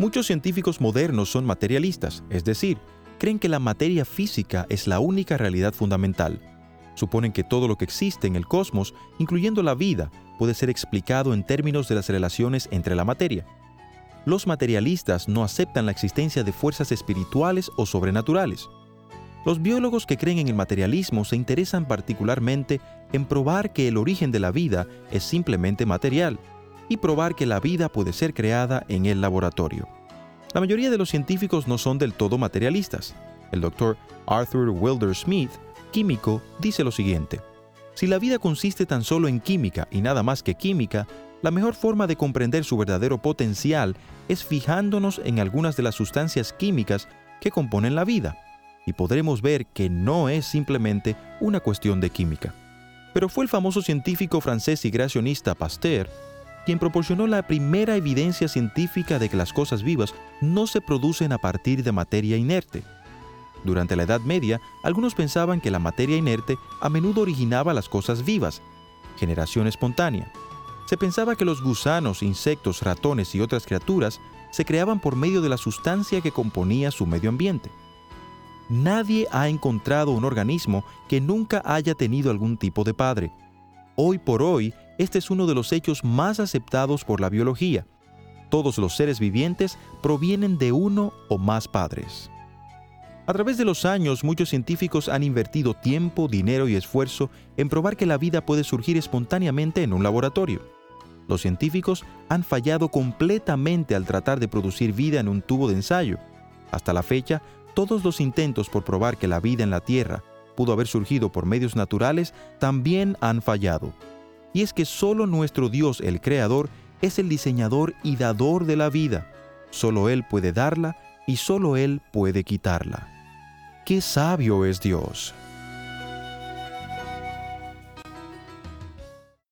Muchos científicos modernos son materialistas, es decir, creen que la materia física es la única realidad fundamental. Suponen que todo lo que existe en el cosmos, incluyendo la vida, puede ser explicado en términos de las relaciones entre la materia. Los materialistas no aceptan la existencia de fuerzas espirituales o sobrenaturales. Los biólogos que creen en el materialismo se interesan particularmente en probar que el origen de la vida es simplemente material y probar que la vida puede ser creada en el laboratorio. La mayoría de los científicos no son del todo materialistas. El Dr. Arthur Wilder Smith, químico, dice lo siguiente: si la vida consiste tan solo en química y nada más que química, la mejor forma de comprender su verdadero potencial es fijándonos en algunas de las sustancias químicas que componen la vida, y podremos ver que no es simplemente una cuestión de química. Pero fue el famoso científico francés y creacionista Pasteur quien proporcionó la primera evidencia científica de que las cosas vivas no se producen a partir de materia inerte. Durante la Edad Media, algunos pensaban que la materia inerte a menudo originaba las cosas vivas, generación espontánea. Se pensaba que los gusanos, insectos, ratones y otras criaturas se creaban por medio de la sustancia que componía su medio ambiente. Nadie ha encontrado un organismo que nunca haya tenido algún tipo de padre. Hoy por hoy, este es uno de los hechos más aceptados por la biología. Todos los seres vivientes provienen de uno o más padres. A través de los años, muchos científicos han invertido tiempo, dinero y esfuerzo en probar que la vida puede surgir espontáneamente en un laboratorio. Los científicos han fallado completamente al tratar de producir vida en un tubo de ensayo. Hasta la fecha, todos los intentos por probar que la vida en la Tierra pudo haber surgido por medios naturales también han fallado. Y es que solo nuestro Dios, el Creador, es el diseñador y dador de la vida. Solo Él puede darla y solo Él puede quitarla. ¡Qué sabio es Dios!